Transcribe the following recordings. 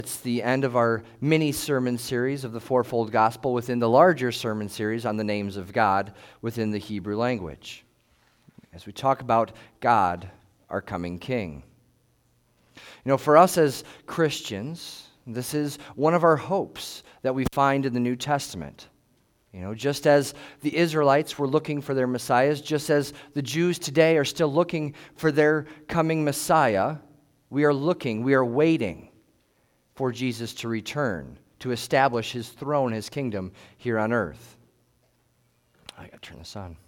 It's the end of our mini sermon series of the Fourfold Gospel within the larger sermon series on the names of God within the Hebrew language. As we talk about God, our coming King. For us as Christians, this is one of our hopes that we find in the New Testament. Just as the Israelites were looking for their Messiahs, just as the Jews today are still looking for their coming Messiah, we are waiting for Jesus to return, to establish his throne, his kingdom here on earth. I got to turn this on.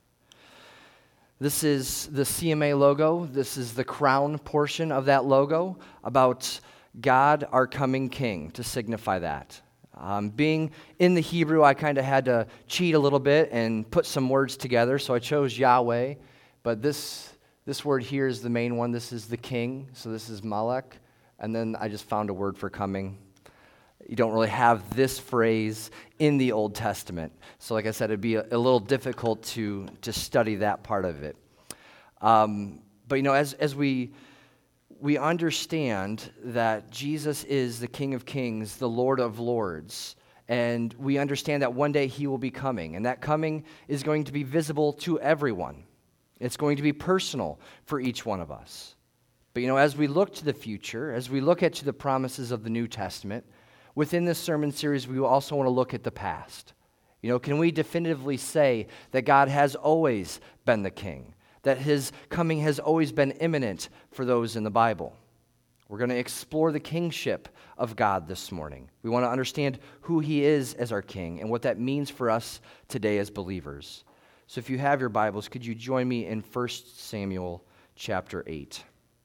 This is the CMA logo. This is the crown portion of that logo about God, our coming King, to signify that. Being in the Hebrew, I kind of had to cheat a little bit and put some words together, so I chose Yahweh, but this word here is the main one. This is the King, so this is Malek. And then I just found a word for coming. You don't really have this phrase in the Old Testament. So like I said, it'd be a little difficult to study that part of it. But as we understand that Jesus is the King of Kings, the Lord of Lords, and we understand that one day he will be coming, and that coming is going to be visible to everyone. It's going to be personal for each one of us. But as we look to the future, as we look at the promises of the New Testament, within this sermon series, we will also want to look at the past. Can we definitively say that God has always been the King, that his coming has always been imminent for those in the Bible? We're going to explore the kingship of God this morning. We want to understand who he is as our King and what that means for us today as believers. So if you have your Bibles, could you join me in 1 Samuel chapter 8?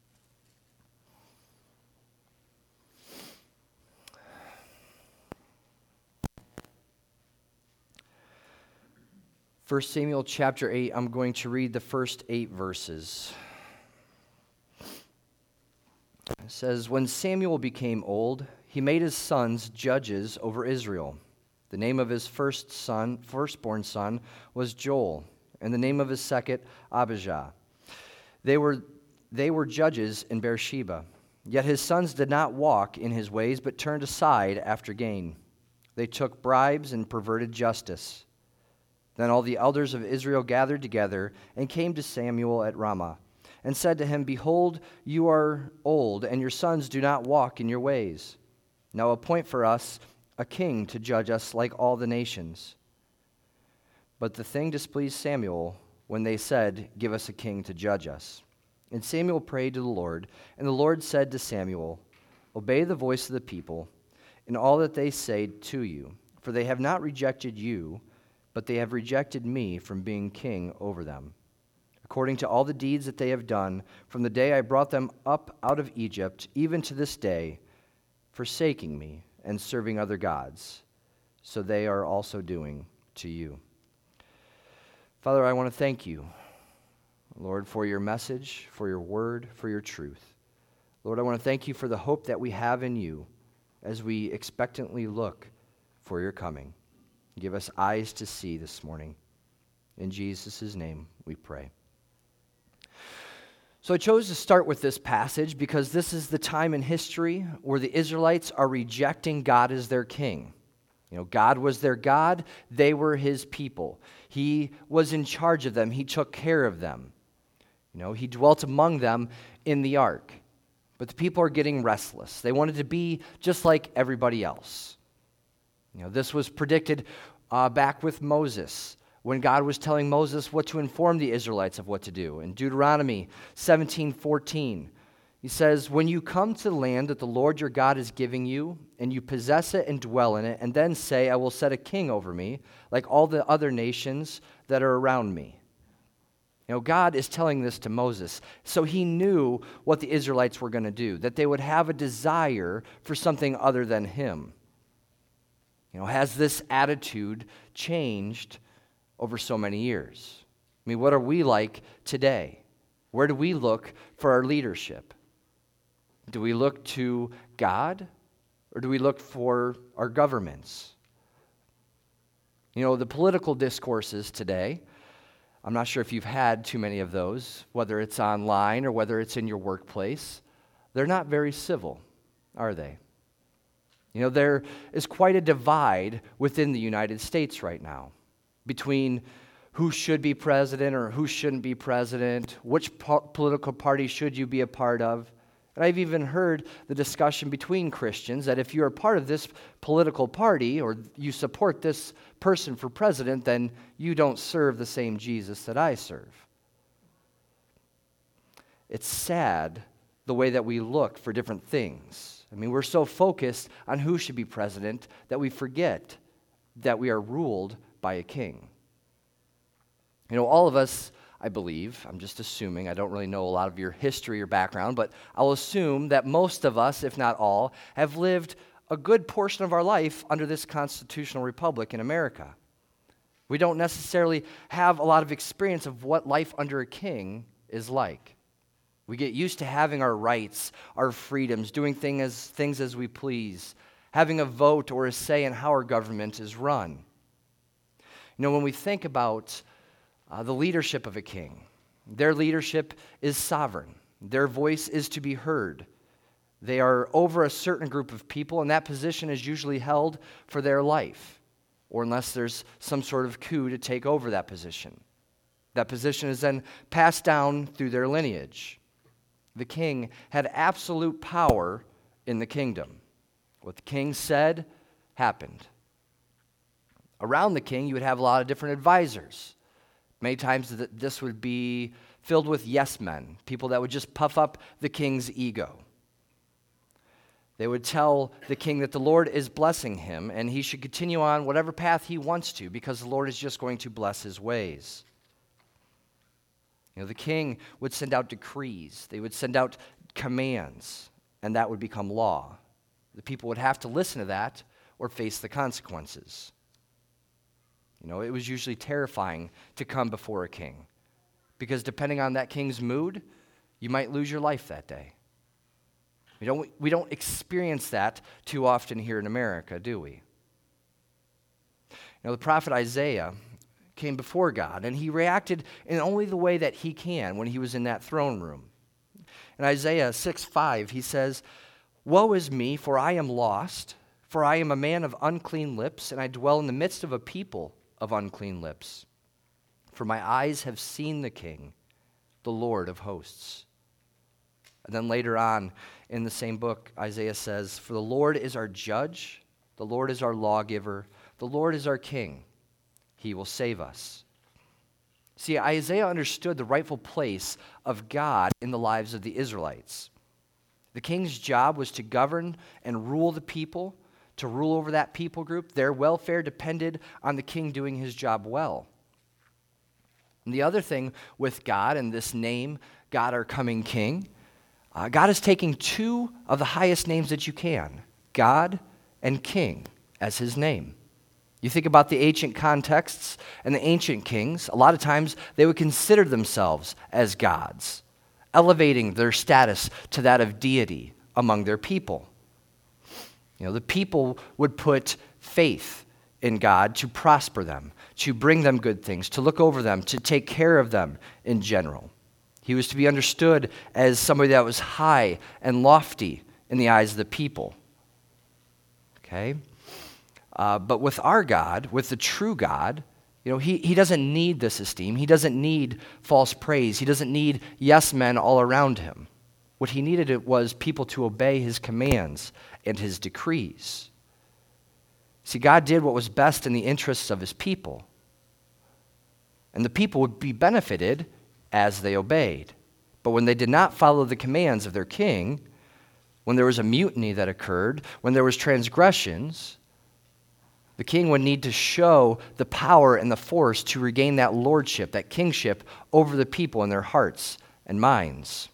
1 Samuel chapter 8, I'm going to read the first 8 verses. It says, "When Samuel became old, he made his sons judges over Israel. The name of his firstborn son was Joel, and the name of his second, Abijah. They were judges in Beersheba. Yet his sons did not walk in his ways, but turned aside after gain. They took bribes and perverted justice. Then all the elders of Israel gathered together and came to Samuel at Ramah and said to him, 'Behold, you are old, and your sons do not walk in your ways. Now appoint for us a king to judge us like all the nations.' But the thing displeased Samuel when they said, 'Give us a king to judge us.' And Samuel prayed to the Lord, and the Lord said to Samuel, 'Obey the voice of the people in all that they say to you, for they have not rejected you, but they have rejected me from being king over them, according to all the deeds that they have done from the day I brought them up out of Egypt, even to this day, forsaking me and serving other gods. So they are also doing to you.'" Father, I want to thank you, Lord, for your message, for your word, for your truth. Lord, I want to thank you for the hope that we have in you as we expectantly look for your coming. Give us eyes to see this morning. In Jesus' name we pray. So I chose to start with this passage because this is the time in history where the Israelites are rejecting God as their king. God was their God. They were his people. He was in charge of them. He took care of them. He dwelt among them in the ark. But the people are getting restless. They wanted to be just like everybody else. This was predicted back with Moses, when God was telling Moses what to inform the Israelites of what to do. In Deuteronomy 17:14, he says, "When you come to the land that the Lord your God is giving you, and you possess it and dwell in it, and then say, 'I will set a king over me, like all the other nations that are around me.'" God is telling this to Moses, so he knew what the Israelites were going to do, that they would have a desire for something other than him. Has this attitude changed over so many years? What are we like today? Where do we look for our leadership? Do we look to God, or do we look for our governments? The political discourses today, I'm not sure if you've had too many of those, whether it's online or whether it's in your workplace. They're not very civil, are they? There is quite a divide within the United States right now between who should be president or who shouldn't be president, which political party should you be a part of. And I've even heard the discussion between Christians that if you're a part of this political party or you support this person for president, then you don't serve the same Jesus that I serve. It's sad the way that we look for different things. We're so focused on who should be president that we forget that we are ruled by a king. All of us, I believe, I'm just assuming, I don't really know a lot of your history or background, but I'll assume that most of us, if not all, have lived a good portion of our life under this constitutional republic in America. We don't necessarily have a lot of experience of what life under a king is like. We get used to having our rights, our freedoms, doing things as we please, having a vote or a say in how our government is run. When we think about the leadership of a king, their leadership is sovereign. Their voice is to be heard. They are over a certain group of people, and that position is usually held for their life, or unless there's some sort of coup to take over that position. That position is then passed down through their lineage. The king had absolute power in the kingdom. What the king said happened. Around the king, you would have a lot of different advisors. Many times this would be filled with yes men, people that would just puff up the king's ego. They would tell the king that the Lord is blessing him and he should continue on whatever path he wants to because the Lord is just going to bless his ways. The king would send out decrees. They would send out commands, and that would become law. The people would have to listen to that or face the consequences. It was usually terrifying to come before a king because depending on that king's mood, you might lose your life that day. We don't experience that too often here in America, do we? The prophet Isaiah came before God, and he reacted in only the way that he can when he was in that throne room. In Isaiah 6:5, he says, "Woe is me, for I am lost, for I am a man of unclean lips, and I dwell in the midst of a people of unclean lips. For my eyes have seen the King, the Lord of hosts." And then later on in the same book, Isaiah says, "For the Lord is our judge, the Lord is our lawgiver, the Lord is our king. He will save us." See, Isaiah understood the rightful place of God in the lives of the Israelites. The king's job was to govern and rule the people, to rule over that people group. Their welfare depended on the king doing his job well. And the other thing with God and this name, God our coming king, God is taking two of the highest names that you can, God and king, as his name. You think about the ancient contexts and the ancient kings, a lot of times they would consider themselves as gods, elevating their status to that of deity among their people. The people would put faith in God to prosper them, to bring them good things, to look over them, to take care of them in general. He was to be understood as somebody that was high and lofty in the eyes of the people. Okay? But with our God, with the true God, he doesn't need this esteem. He doesn't need false praise. He doesn't need yes men all around him. What he needed was people to obey his commands and his decrees. See, God did what was best in the interests of his people. And the people would be benefited as they obeyed. But when they did not follow the commands of their king, when there was a mutiny that occurred, when there was transgressions, the king would need to show the power and the force to regain that lordship, that kingship over the people in their hearts and minds.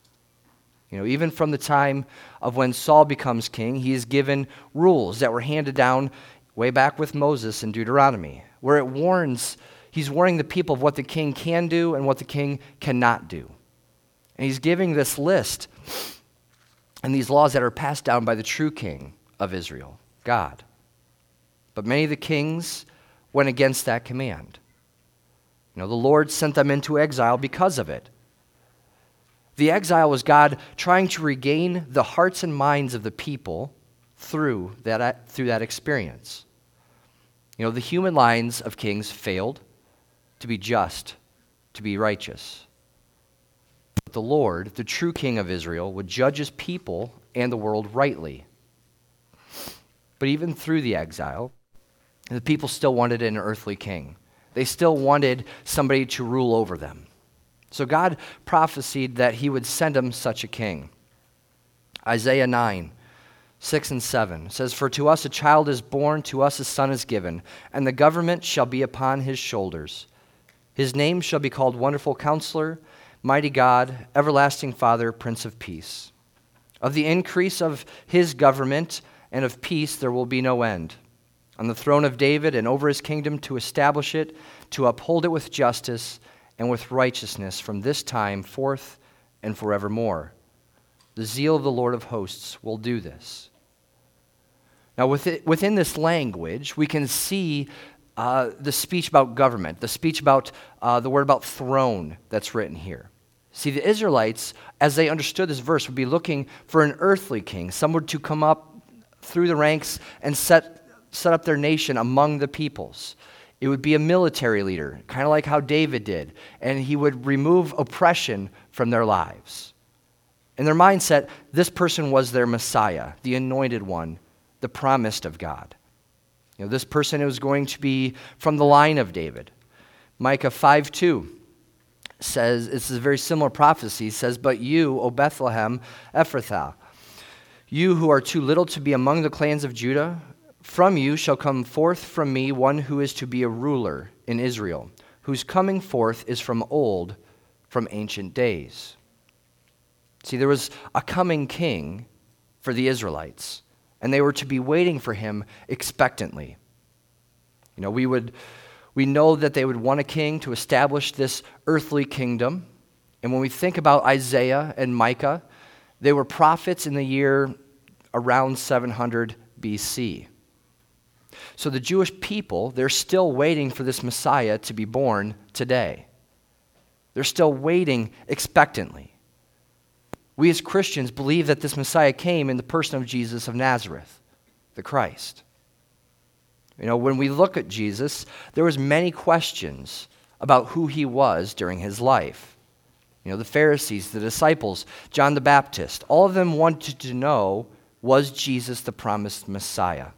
Even from the time of when Saul becomes king, he is given rules that were handed down way back with Moses in Deuteronomy, where he's warning the people of what the king can do and what the king cannot do. And he's giving this list and these laws that are passed down by the true king of Israel, God. But many of the kings went against that command. The Lord sent them into exile because of it. The exile was God trying to regain the hearts and minds of the people through that experience. You know, the human lines of kings failed to be just, to be righteous. But the Lord, the true King of Israel, would judge his people and the world rightly. But even through the exile, the people still wanted an earthly king. They still wanted somebody to rule over them. So God prophesied that he would send them such a king. Isaiah 9, 6 and 7 says, "For to us a child is born, to us a son is given, and the government shall be upon his shoulders. His name shall be called Wonderful Counselor, Mighty God, Everlasting Father, Prince of Peace. Of the increase of his government and of peace there will be no end. On the throne of David and over his kingdom, to establish it, to uphold it with justice and with righteousness from this time forth and forevermore. The zeal of the Lord of hosts will do this." Now, within this language, we can see the speech about government, the speech about the word about throne that's written here. See, the Israelites, as they understood this verse, would be looking for an earthly king, someone to come up through the ranks and set up their nation among the peoples. It would be a military leader, kind of like how David did, and he would remove oppression from their lives. In their mindset, this person was their Messiah, the anointed one, the promised of God. You know, this person was going to be from the line of David. Micah 5:2 says, it's a very similar prophecy, says, "But you, O Bethlehem Ephrathah, you who are too little to be among the clans of Judah, from you shall come forth from me one who is to be a ruler in Israel, whose coming forth is from old, from ancient days." See, there was a coming king for the Israelites, and they were to be waiting for him expectantly. You know, we know that they would want a king to establish this earthly kingdom. And when we think about Isaiah and Micah, they were prophets in the year around 700 BC. So the Jewish people, they're still waiting for this Messiah to be born today. They're still waiting expectantly. We as Christians believe that this Messiah came in the person of Jesus of Nazareth, the Christ. You know, when we look at Jesus, there was many questions about who he was during his life. You know, the Pharisees, the disciples, John the Baptist, all of them wanted to know, was Jesus the promised Messiah?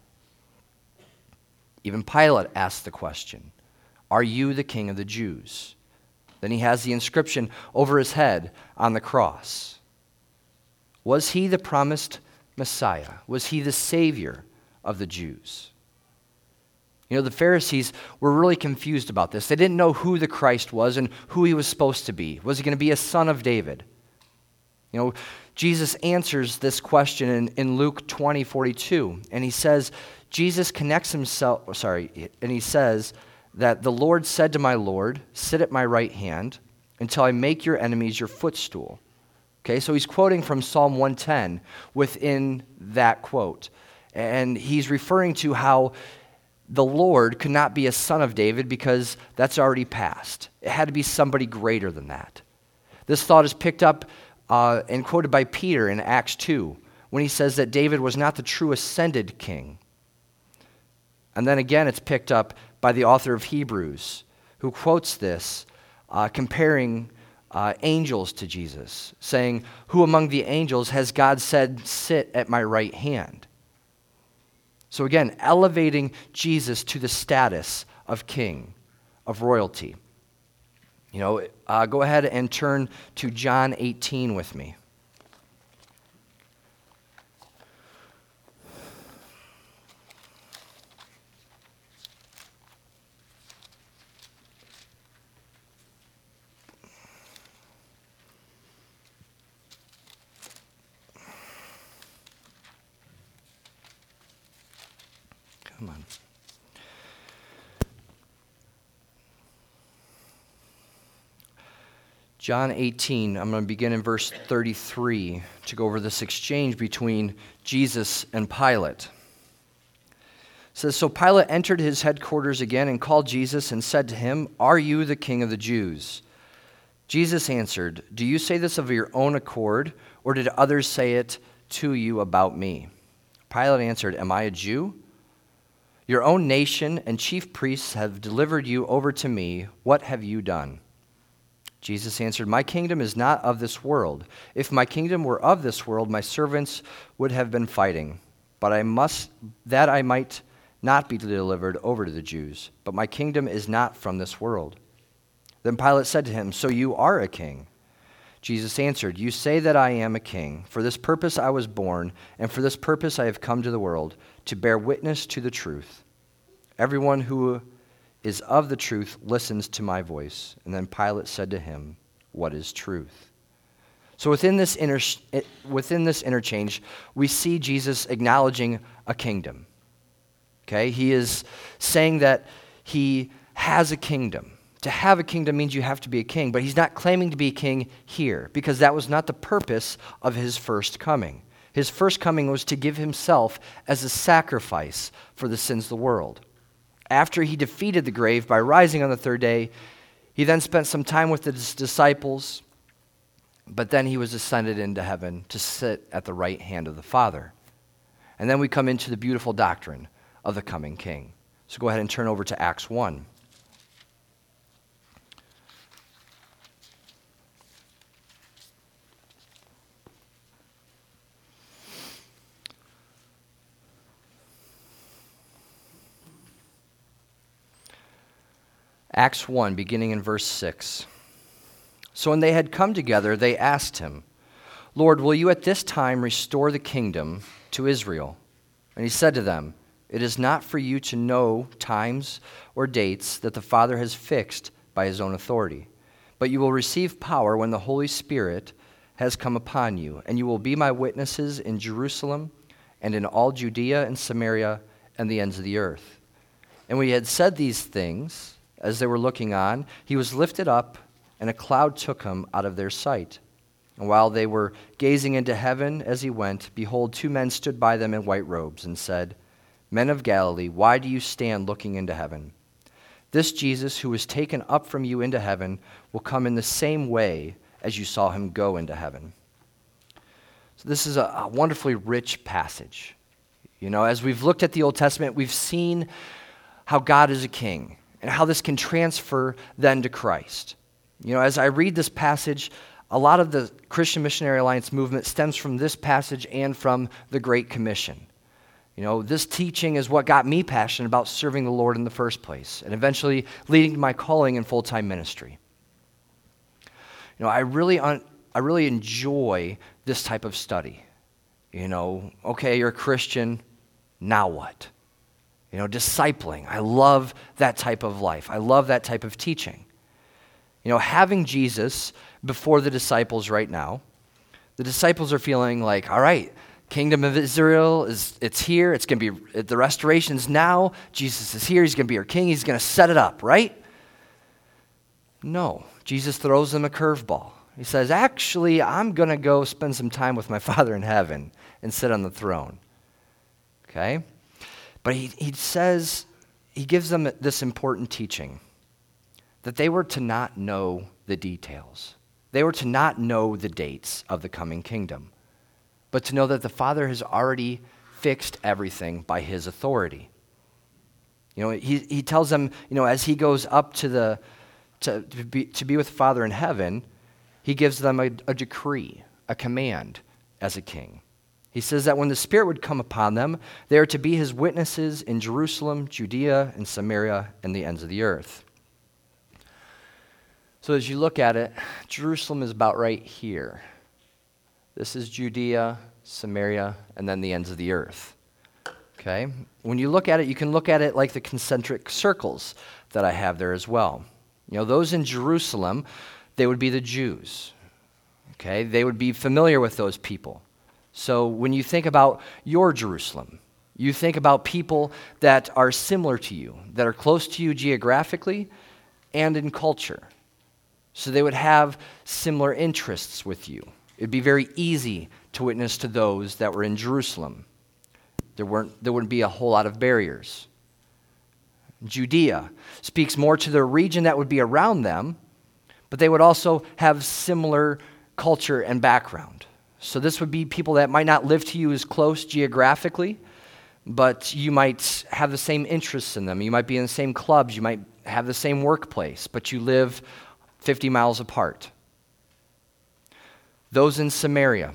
Even Pilate asked the question, "Are you the King of the Jews?" Then he has the inscription over his head on the cross. Was he the promised Messiah? Was he the Savior of the Jews? You know, the Pharisees were really confused about this. They didn't know who the Christ was and who he was supposed to be. Was he going to be a son of David? You know, Jesus answers this question in Luke 20:42, and he says, Jesus connects himself, and he says that the Lord said to my Lord, "Sit at my right hand until I make your enemies your footstool." Okay, so he's quoting from Psalm 110 within that quote. And he's referring to how the Lord could not be a son of David because that's already passed. It had to be somebody greater than that. This thought is picked up and quoted by Peter in Acts 2 when he says that David was not the true ascended king. And then again, it's picked up by the author of Hebrews, who quotes this, comparing angels to Jesus, saying, "Who among the angels has God said, 'Sit at my right hand'?" So again, elevating Jesus to the status of king, of royalty. You know, go ahead and turn to John 18 with me. Come on. John 18, I'm going to begin in verse 33 to go over this exchange between Jesus and Pilate. It says, "So Pilate entered his headquarters again and called Jesus and said to him, 'Are you the king of the Jews?' Jesus answered, 'Do you say this of your own accord, or did others say it to you about me?' Pilate answered, "Am I a Jew? Your own nation and chief priests have delivered you over to me. What have you done?" Jesus answered, "My kingdom is not of this world. If my kingdom were of this world, my servants would have been fighting, but I might not be delivered over to the Jews. But my kingdom is not from this world." Then Pilate said to him, "So you are a king?" Jesus answered, "You say that I am a king. For this purpose I was born, and for this purpose I have come to the world, to bear witness to the truth. Everyone who is of the truth listens to my voice." And then Pilate said to him, "What is truth?" So within this interchange, we see Jesus acknowledging a kingdom. Okay? He is saying that he has a kingdom. To have a kingdom means you have to be a king, but he's not claiming to be a king here, because that was not the purpose of his first coming. His first coming was to give himself as a sacrifice for the sins of the world. After he defeated the grave by rising on the third day, he then spent some time with his disciples, but then he was ascended into heaven to sit at the right hand of the Father. And then we come into the beautiful doctrine of the coming king. So go ahead and turn over to Acts 1. Acts 1, beginning in verse 6. So when they had come together, they asked him, "Lord, will you at this time restore the kingdom to Israel?" And he said to them, "It is not for you to know times or dates that the Father has fixed by his own authority, but you will receive power when the Holy Spirit has come upon you, and you will be my witnesses in Jerusalem and in all Judea and Samaria and the ends of the earth." And when he had said these things, as they were looking on, he was lifted up, and a cloud took him out of their sight. And while they were gazing into heaven as he went, behold, two men stood by them in white robes and said, "Men of Galilee, why do you stand looking into heaven? This Jesus who was taken up from you into heaven will come in the same way as you saw him go into heaven." So this is a wonderfully rich passage. You know, as we've looked at the Old Testament, we've seen how God is a king, and how this can transfer then to Christ. You know, as I read this passage, a lot of the Christian Missionary Alliance movement stems from this passage and from the Great Commission. You know, this teaching is what got me passionate about serving the Lord in the first place, and eventually leading to my calling in full-time ministry. You know, I really enjoy this type of study. You know, okay, you're a Christian, now what? You know, discipling. I love that type of life. I love that type of teaching. You know, having Jesus before the disciples right now, the disciples are feeling like, all right, kingdom of Israel, it's here. It's going to be, the restoration's now. Jesus is here. He's going to be our king. He's going to set it up, right? No. Jesus throws them a curveball. He says, actually, I'm going to go spend some time with my Father in heaven and sit on the throne. Okay? But he says, he gives them this important teaching, that they were to not know the details. They were to not know the dates of the coming kingdom, but to know that the Father has already fixed everything by his authority. You know, he tells them, you know, as he goes up to be with the Father in heaven, he gives them a decree, a command as a king. He says that when the Spirit would come upon them, they are to be his witnesses in Jerusalem, Judea, and Samaria, and the ends of the earth. So as you look at it, Jerusalem is about right here. This is Judea, Samaria, and then the ends of the earth. Okay? When you look at it, you can look at it like the concentric circles that I have there as well. You know, those in Jerusalem, they would be the Jews. Okay? They would be familiar with those people. So when you think about your Jerusalem, you think about people that are similar to you, that are close to you geographically and in culture. So they would have similar interests with you. It would be very easy to witness to those that were in Jerusalem. There wouldn't be a whole lot of barriers. Judea speaks more to the region that would be around them, but they would also have similar culture and background. So this would be people that might not live to you as close geographically, but you might have the same interests in them. You might be in the same clubs. You might have the same workplace, but you live 50 miles apart. Those in Samaria.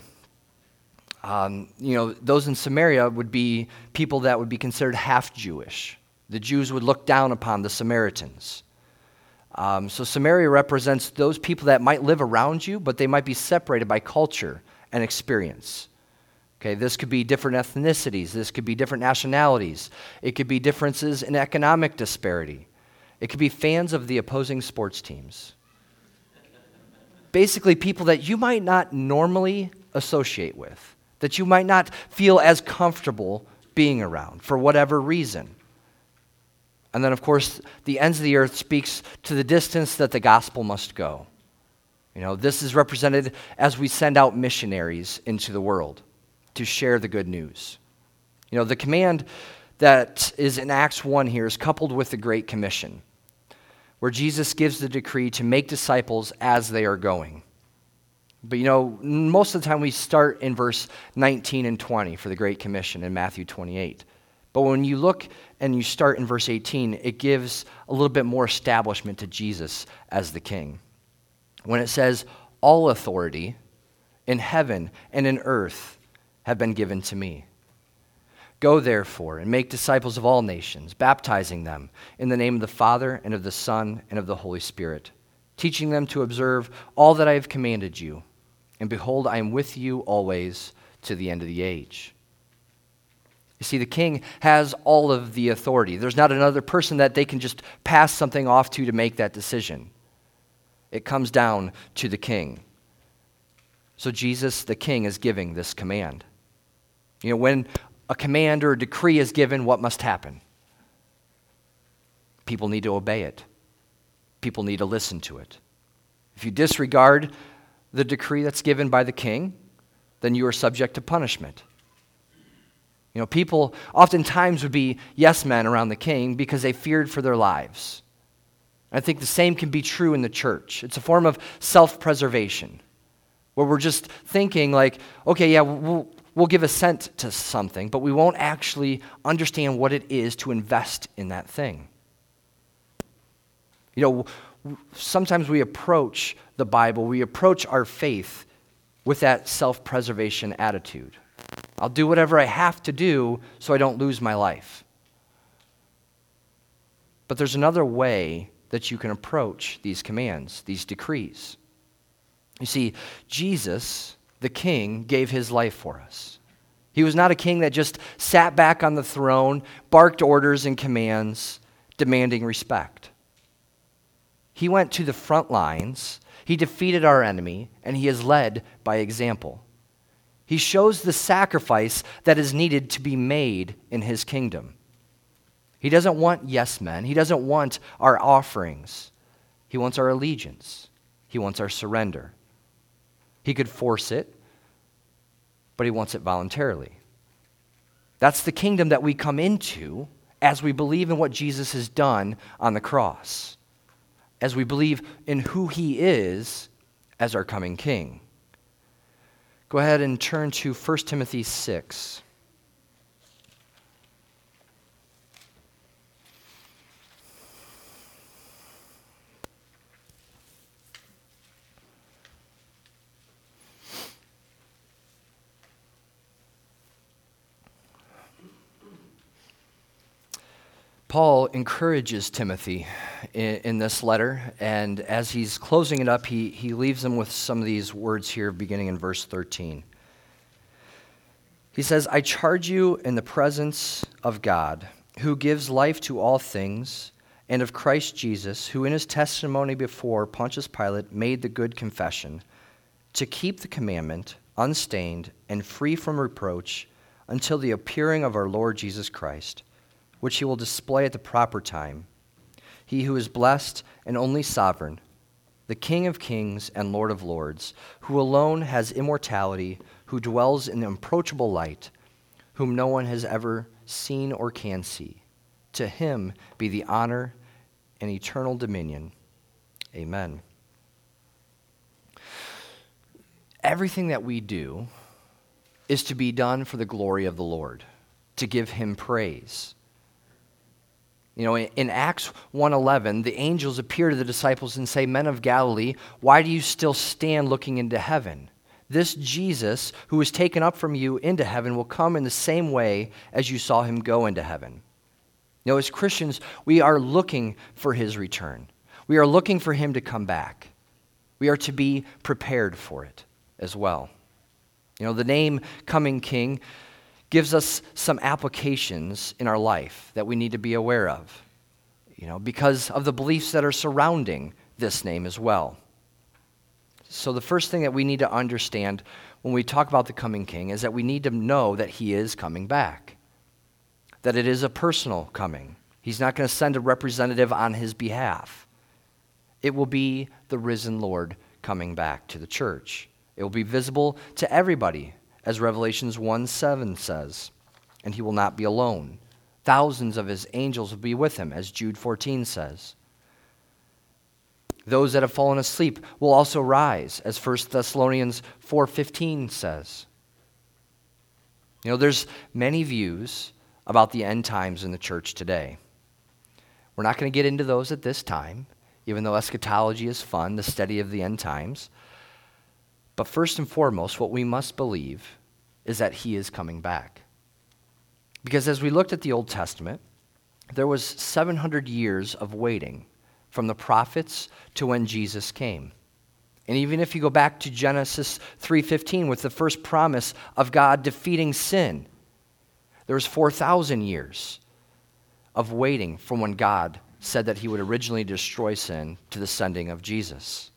Those in Samaria would be people that would be considered half Jewish. The Jews would look down upon the Samaritans. So Samaria represents those people that might live around you, but they might be separated by culture and experience. Okay, this could be different ethnicities. This could be different nationalities. It could be differences in economic disparity. It could be fans of the opposing sports teams. Basically, people that you might not normally associate with, that you might not feel as comfortable being around for whatever reason. And then, of course, the ends of the earth speaks to the distance that the gospel must go. This is represented as we send out missionaries into the world to share the good news. The command that is in Acts 1 here is coupled with the Great Commission, where Jesus gives the decree to make disciples as they are going. But most of the time we start in verse 19 and 20 for the Great Commission in Matthew 28. But when you look and you start in verse 18, it gives a little bit more establishment to Jesus as the king. When it says, all authority in heaven and in earth have been given to me. Go therefore and make disciples of all nations, baptizing them in the name of the Father and of the Son and of the Holy Spirit, teaching them to observe all that I have commanded you. And behold, I am with you always to the end of the age. You see, the king has all of the authority. There's not another person that they can just pass something off to make that decision. It comes down to the king. So Jesus, the king, is giving this command. When a command or a decree is given, what must happen? People need to obey it. People need to listen to it. If you disregard the decree that's given by the king, then you are subject to punishment. People oftentimes would be yes men around the king because they feared for their lives. I think the same can be true in the church. It's a form of self-preservation, where we're just thinking like, okay, yeah, we'll give assent to something, but we won't actually understand what it is to invest in that thing. Sometimes we approach the Bible, we approach our faith with that self-preservation attitude. I'll do whatever I have to do so I don't lose my life. But there's another way that you can approach these commands, these decrees. You see, Jesus, the king, gave his life for us. He was not a king that just sat back on the throne, barked orders and commands, demanding respect. He went to the front lines, he defeated our enemy, and he is led by example. He shows the sacrifice that is needed to be made in his kingdom. He doesn't want yes men. He doesn't want our offerings. He wants our allegiance. He wants our surrender. He could force it, but he wants it voluntarily. That's the kingdom that we come into as we believe in what Jesus has done on the cross, as we believe in who he is as our coming king. Go ahead and turn to 1 Timothy 6. Paul encourages Timothy in this letter, and as he's closing it up, he leaves him with some of these words here beginning in verse 13. He says, I charge you in the presence of God, who gives life to all things, and of Christ Jesus, who in his testimony before Pontius Pilate made the good confession, to keep the commandment unstained and free from reproach until the appearing of our Lord Jesus Christ, which he will display at the proper time. He who is blessed and only sovereign, the King of kings and Lord of lords, who alone has immortality, who dwells in the unapproachable light, whom no one has ever seen or can see. To him be the honor and eternal dominion. Amen. everything that we do is to be done for the glory of the Lord, to give him praise. You know, in Acts 1:11, the angels appear to the disciples and say, "Men of Galilee, why do you still stand looking into heaven? This Jesus, who was taken up from you into heaven, will come in the same way as you saw him go into heaven." You know, as Christians, we are looking for his return. We are looking for him to come back. We are to be prepared for it as well. You know, the name Coming King gives us some applications in our life that we need to be aware of, you know, because of the beliefs that are surrounding this name as well. So the first thing that we need to understand when we talk about the coming King is that we need to know that he is coming back, that it is a personal coming. He's not going to send a representative on his behalf. It will be the risen Lord coming back to the church. It will be visible to everybody, as Revelations 1:7 says, and he will not be alone. Thousands of his angels will be with him, as Jude 14 says. Those that have fallen asleep will also rise, as 1 Thessalonians 4:15 says. You know, there's many views about the end times in the church today. We're not going to get into those at this time, even though eschatology is fun, the study of the end times. But first and foremost, what we must believe is that he is coming back. Because as we looked at the Old Testament, there was 700 years of waiting from the prophets to when Jesus came. And even if you go back to Genesis 3:15 with the first promise of God defeating sin, there was 4,000 years of waiting from when God said that he would originally destroy sin to the sending of Jesus.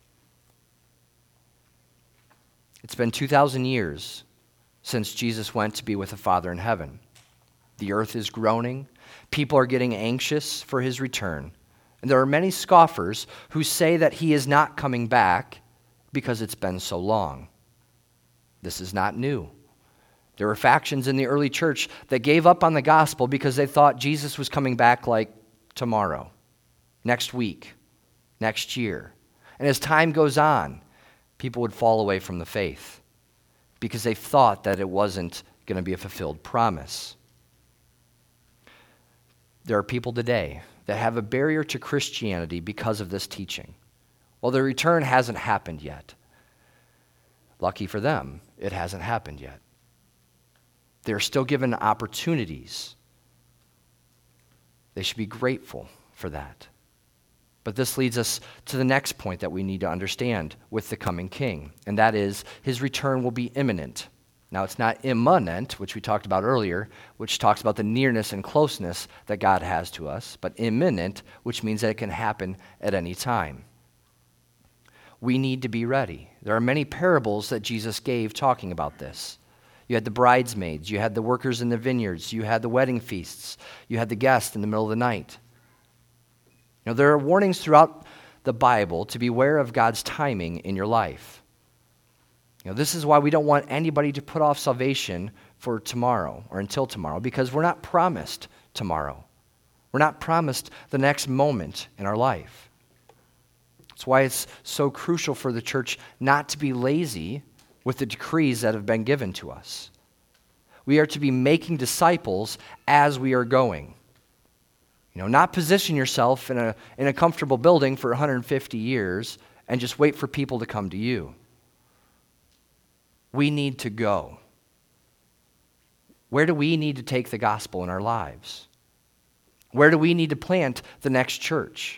It's been 2,000 years since Jesus went to be with the Father in heaven. The earth is groaning. People are getting anxious for his return. And there are many scoffers who say that he is not coming back because it's been so long. This is not new. There were factions in the early church that gave up on the gospel because they thought Jesus was coming back like tomorrow, next week, next year. And as time goes on, people would fall away from the faith because they thought that it wasn't going to be a fulfilled promise. There are people today that have a barrier to Christianity because of this teaching. Well, the return hasn't happened yet. Lucky for them, it hasn't happened yet. They're still given opportunities. They should be grateful for that. But this leads us to the next point that we need to understand with the coming King, and that is his return will be imminent. Now, it's not imminent, which we talked about earlier, which talks about the nearness and closeness that God has to us, but imminent, which means that it can happen at any time. We need to be ready. There are many parables that Jesus gave talking about this. You had the bridesmaids, you had the workers in the vineyards, you had the wedding feasts, you had the guest in the middle of the night. You know, there are warnings throughout the Bible to beware of God's timing in your life. You know, this is why we don't want anybody to put off salvation for tomorrow or until tomorrow, because we're not promised tomorrow. We're not promised the next moment in our life. That's why it's so crucial for the church not to be lazy with the decrees that have been given to us. We are to be making disciples as we are going. You know, not position yourself in a comfortable building for 150 years and just wait for people to come to you. We need to go. Where do we need to take the gospel in our lives? Where do we need to plant the next church?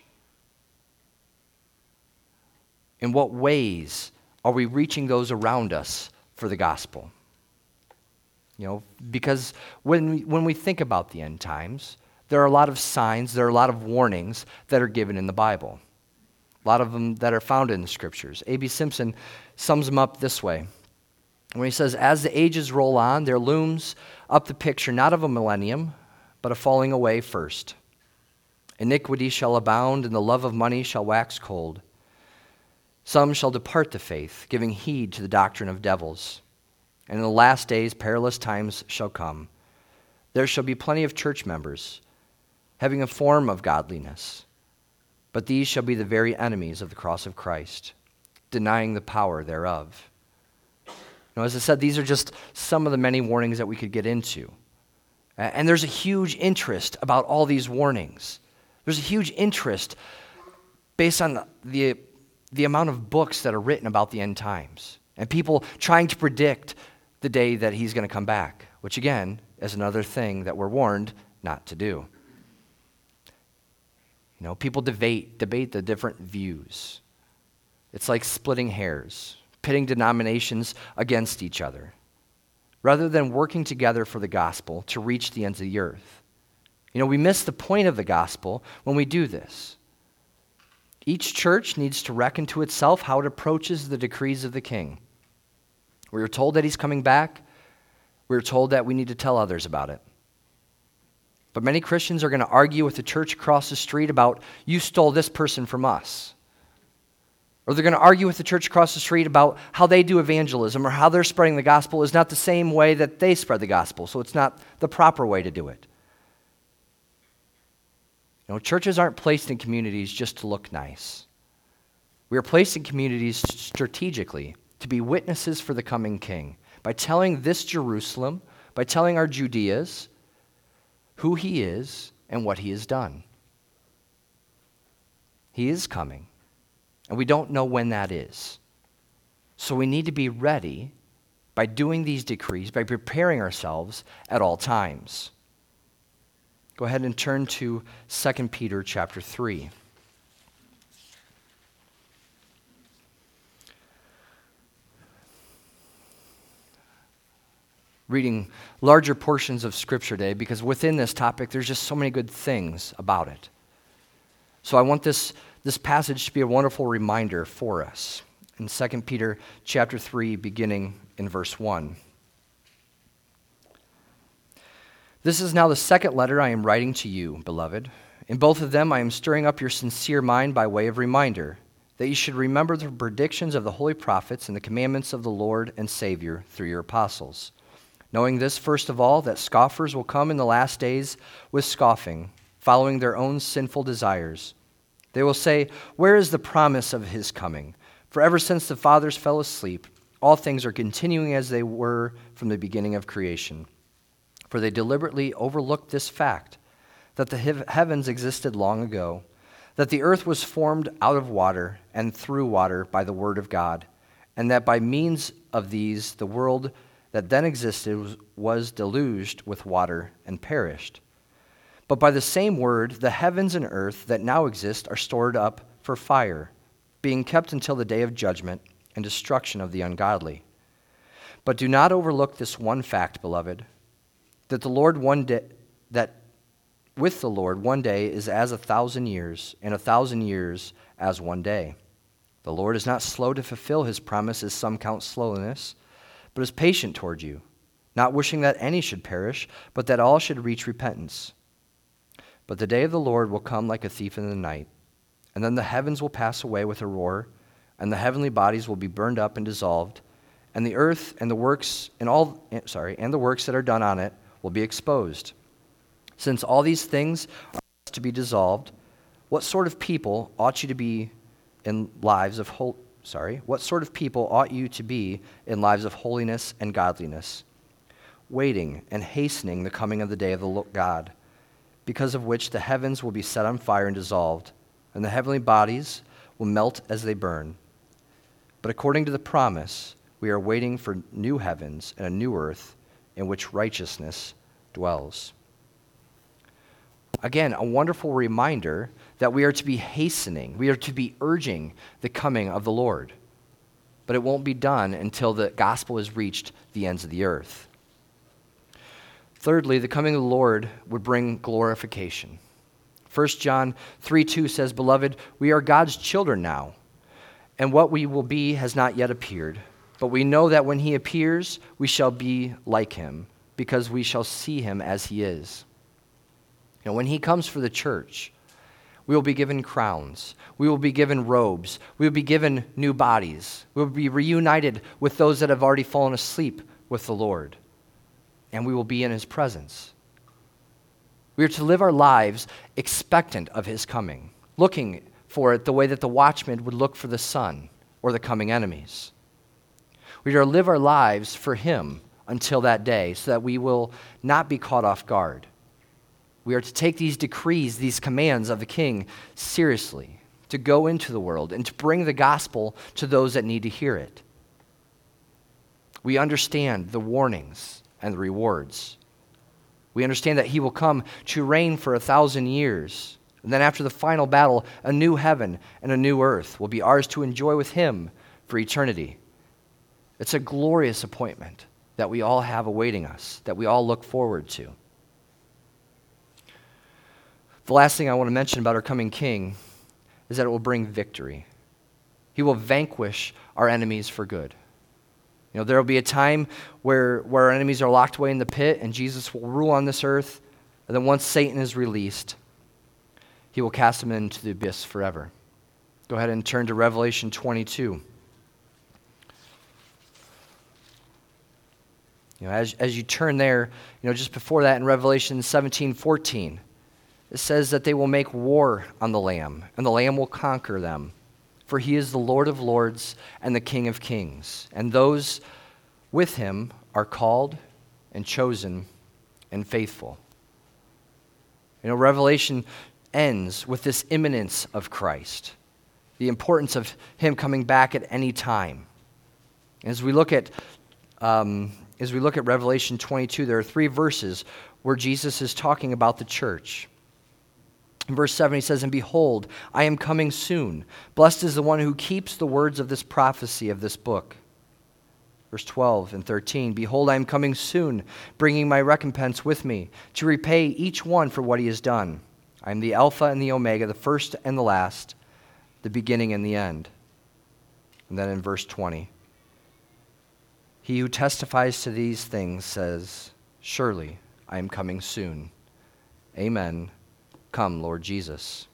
In what ways are we reaching those around us for the gospel? You know, because when we think about the end times, there are a lot of signs, there are a lot of warnings that are given in the Bible. A lot of them that are found in the scriptures. A.B. Simpson sums them up this way. When he says, as the ages roll on, there looms up the picture not of a millennium, but a falling away first. Iniquity shall abound, and the love of money shall wax cold. Some shall depart the faith, giving heed to the doctrine of devils. And in the last days perilous times shall come. There shall be plenty of church members, having a form of godliness. But these shall be the very enemies of the cross of Christ, denying the power thereof. As I said, these are just some of the many warnings that we could get into. And there's a huge interest about all these warnings. There's a huge interest based on the amount of books that are written about the end times and people trying to predict the day that he's going to come back, which again is another thing that we're warned not to do. People debate the different views. It's like splitting hairs, pitting denominations against each other, rather than working together for the gospel to reach the ends of the earth. We miss the point of the gospel when we do this. Each church needs to reckon to itself how it approaches the decrees of the King. We are told that he's coming back. We are told that we need to tell others about it. But many Christians are going to argue with the church across the street about, you stole this person from us. Or they're going to argue with the church across the street about how they do evangelism or how they're spreading the gospel is not the same way that they spread the gospel, so it's not the proper way to do it. Churches aren't placed in communities just to look nice. We are placed in communities strategically to be witnesses for the coming King by telling this Jerusalem, by telling our Judeas who he is and what he has done. He is coming, and we don't know when that is. So we need to be ready by doing these decrees, by preparing ourselves at all times. Go ahead and turn to 2 Peter chapter 3. Reading larger portions of Scripture today because within this topic there's just so many good things about it. So I want this passage to be a wonderful reminder for us. In 2 Peter chapter 3, beginning in verse 1. This is now the second letter I am writing to you, beloved. In both of them I am stirring up your sincere mind by way of reminder, that you should remember the predictions of the holy prophets and the commandments of the Lord and Savior through your apostles. Knowing this, first of all, that scoffers will come in the last days with scoffing, following their own sinful desires. They will say, where is the promise of his coming? For ever since the fathers fell asleep, all things are continuing as they were from the beginning of creation. For they deliberately overlooked this fact, that the heavens existed long ago, that the earth was formed out of water and through water by the word of God, and that by means of these the world that then existed was deluged with water and perished. But by the same word, the heavens and earth that now exist are stored up for fire, being kept until the day of judgment and destruction of the ungodly. But do not overlook this one fact, beloved, that with the Lord one day is as 1,000 years, and 1,000 years as one day. The Lord is not slow to fulfill his promise, as some count slowness, but is patient toward you, not wishing that any should perish, but that all should reach repentance. But the day of the Lord will come like a thief in the night, and then the heavens will pass away with a roar, and the heavenly bodies will be burned up and dissolved, and the earth and the works and the works that are done on it will be exposed. Since all these things are to be dissolved, what sort of people ought you to be in lives of what sort of people ought you to be in lives of holiness and godliness, waiting and hastening the coming of the day of the God, because of which the heavens will be set on fire and dissolved, and the heavenly bodies will melt as they burn. But according to the promise, we are waiting for new heavens and a new earth in which righteousness dwells. Again, a wonderful reminder that we are to be hastening, we are to be urging the coming of the Lord. But it won't be done until the gospel has reached the ends of the earth. Thirdly, the coming of the Lord would bring glorification. 1 John 3:2 says, beloved, we are God's children now, and what we will be has not yet appeared. But we know that when he appears, we shall be like him, because we shall see him as he is. When he comes for the church, we will be given crowns. We will be given robes. We will be given new bodies. We will be reunited with those that have already fallen asleep with the Lord. And we will be in his presence. We are to live our lives expectant of his coming, looking for it the way that the watchman would look for the sun or the coming enemies. We are to live our lives for him until that day so that we will not be caught off guard. We are to take these decrees, these commands of the king seriously, to go into the world and to bring the gospel to those that need to hear it. We understand the warnings and the rewards. We understand that he will come to reign for 1,000 years. And then after the final battle, a new heaven and a new earth will be ours to enjoy with him for eternity. It's a glorious appointment that we all have awaiting us, that we all look forward to. The last thing I want to mention about our coming king is that it will bring victory. He will vanquish our enemies for good. There will be a time where our enemies are locked away in the pit and Jesus will rule on this earth. And then once Satan is released, he will cast him into the abyss forever. Go ahead and turn to Revelation 22. As you turn there, just before that in Revelation 17:14, it says that they will make war on the Lamb, and the Lamb will conquer them. For he is the Lord of lords and the King of kings. And those with him are called and chosen and faithful. Revelation ends with this imminence of Christ, the importance of him coming back at any time. As we look at Revelation 22, there are 3 verses where Jesus is talking about the church. In verse 7, he says, "And behold, I am coming soon. Blessed is the one who keeps the words of this prophecy of this book." Verse 12 and 13, "Behold, I am coming soon, bringing my recompense with me, to repay each one for what he has done. I am the Alpha and the Omega, the first and the last, the beginning and the end." And then in verse 20, "He who testifies to these things says, Surely I am coming soon. Amen. Come, Lord Jesus."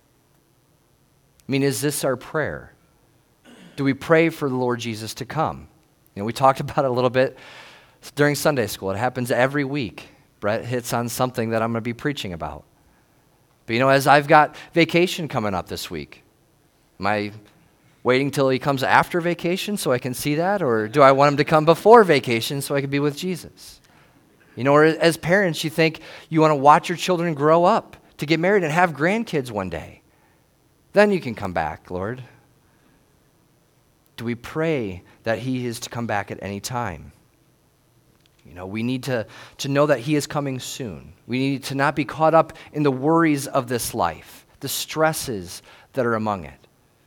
Is this our prayer? Do we pray for the Lord Jesus to come? We talked about it a little bit during Sunday school. It happens every week. Brett hits on something that I'm going to be preaching about. But as I've got vacation coming up this week, am I waiting till he comes after vacation so I can see that? Or do I want him to come before vacation so I can be with Jesus? Or as parents, you think you want to watch your children grow up, to get married and have grandkids one day. Then you can come back, Lord. Do we pray that he is to come back at any time? We need to know that he is coming soon. We need to not be caught up in the worries of this life, the stresses that are among it.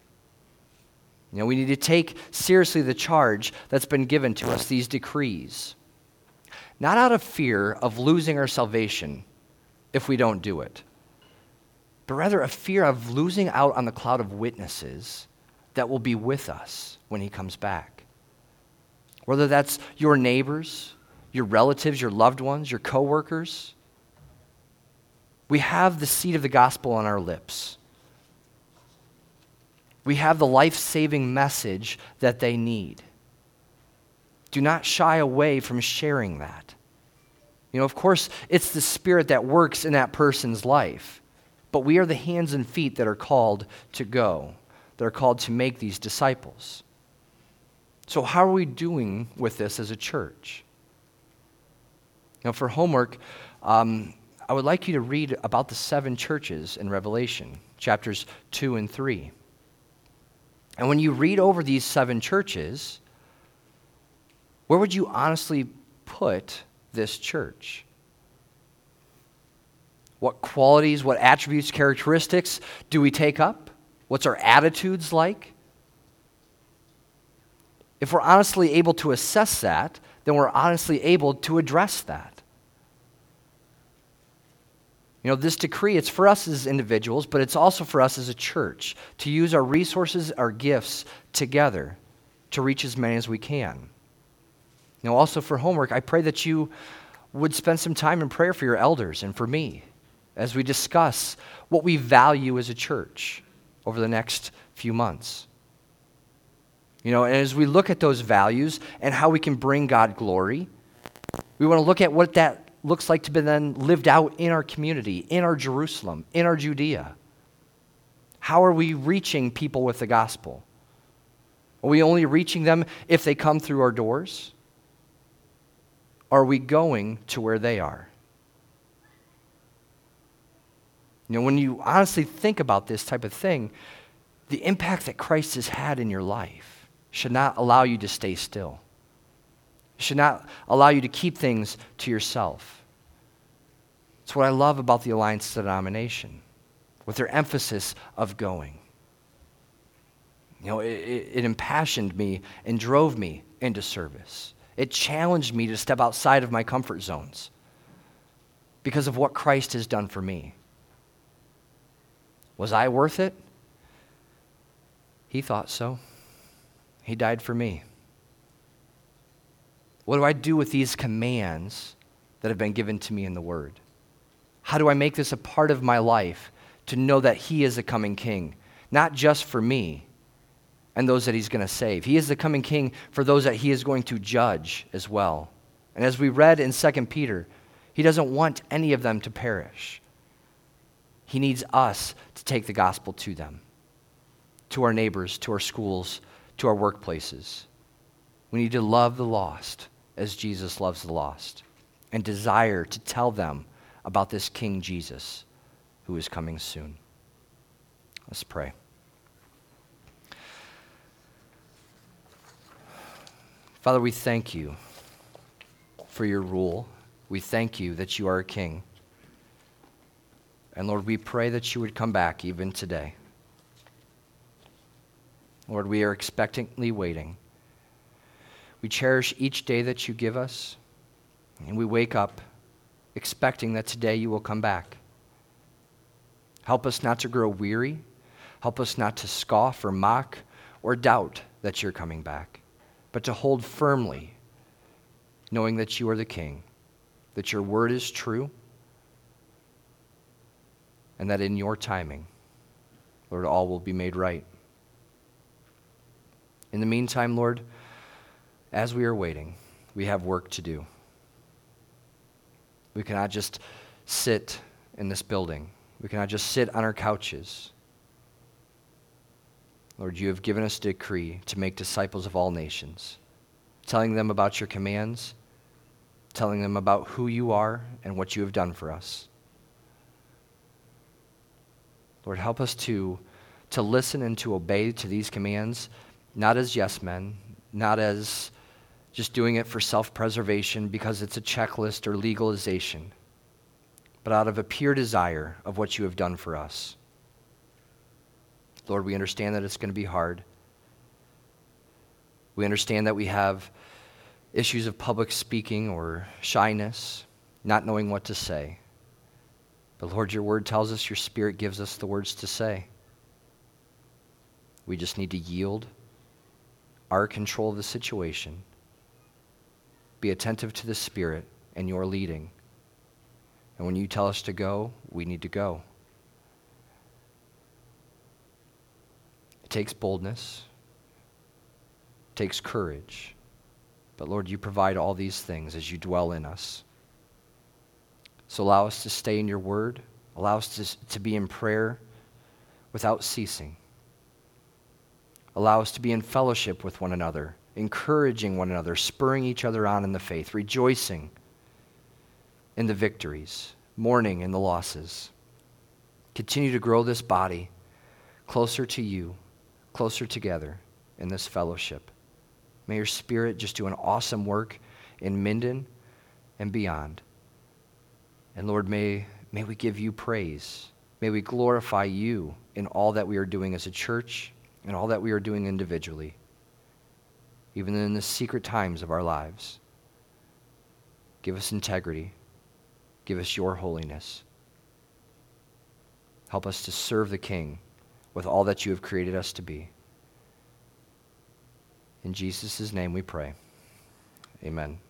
We need to take seriously the charge that's been given to us, these decrees. Not out of fear of losing our salvation if we don't do it, but rather a fear of losing out on the cloud of witnesses that will be with us when he comes back. Whether that's your neighbors, your relatives, your loved ones, your coworkers, we have the seed of the gospel on our lips. We have the life-saving message that they need. Do not shy away from sharing that. Of course, it's the Spirit that works in that person's life. But we are the hands and feet that are called to go, that are called to make these disciples. So how are we doing with this as a church? For homework, I would like you to read about the 7 churches in Revelation, chapters 2 and 3. And when you read over these 7 churches, where would you honestly put this church? What qualities, what attributes, characteristics do we take up? What's our attitudes like? If we're honestly able to assess that, then we're honestly able to address that. This decree, it's for us as individuals, but it's also for us as a church to use our resources, our gifts together to reach as many as we can. Also for homework, I pray that you would spend some time in prayer for your elders and for me as we discuss what we value as a church over the next few months. And as we look at those values and how we can bring God glory, we want to look at what that looks like to be then lived out in our community, in our Jerusalem, in our Judea. How are we reaching people with the gospel? Are we only reaching them if they come through our doors? Are we going to where they are? You know, when you honestly think about this type of thing, the impact that Christ has had in your life should not allow you to stay still. It should not allow you to keep things to yourself. It's what I love about the Alliance denomination, with their emphasis of going. You know, it impassioned me and drove me into service. It challenged me to step outside of my comfort zones because of what Christ has done for me. Was I worth it? He thought so. He died for me. What do I do with these commands that have been given to me in the Word? How do I make this a part of my life to know that He is the coming King, not just for me and those that He's going to save? He is the coming King for those that He is going to judge as well. And as we read in 2 Peter, He doesn't want any of them to perish. He needs us to take the gospel to them, to our neighbors, to our schools, to our workplaces. We need to love the lost as Jesus loves the lost and desire to tell them about this King Jesus who is coming soon. Let's pray. Father, we thank you for your rule. We thank you that you are a king. And Lord, we pray that you would come back even today. Lord, we are expectantly waiting. We cherish each day that you give us, and we wake up expecting that today you will come back. Help us not to grow weary. Help us not to scoff or mock or doubt that you're coming back, but to hold firmly, knowing that you are the King, that your word is true, and that in your timing, Lord, all will be made right. In the meantime, Lord, as we are waiting, we have work to do. We cannot just sit in this building. We cannot just sit on our couches. Lord, you have given us a decree to make disciples of all nations, telling them about your commands, telling them about who you are and what you have done for us. Lord, help us to listen and to obey to these commands, not as yes men, not as just doing it for self-preservation because it's a checklist or legalization, but out of a pure desire of what you have done for us. Lord, we understand that it's going to be hard. We understand that we have issues of public speaking or shyness, not knowing what to say. But Lord, your word tells us your Spirit gives us the words to say. We just need to yield our control of the situation, be attentive to the Spirit and your leading. And when you tell us to go, we need to go. It takes boldness, it takes courage. But Lord, you provide all these things as you dwell in us. So allow us to stay in your word. Allow us to be in prayer without ceasing. Allow us to be in fellowship with one another, encouraging one another, spurring each other on in the faith, rejoicing in the victories, mourning in the losses. Continue to grow this body closer to you, closer together in this fellowship. May your Spirit just do an awesome work in Minden and beyond. And Lord, may we give you praise. May we glorify you in all that we are doing as a church and all that we are doing individually, even in the secret times of our lives. Give us integrity. Give us your holiness. Help us to serve the King with all that you have created us to be. In Jesus' name we pray. Amen.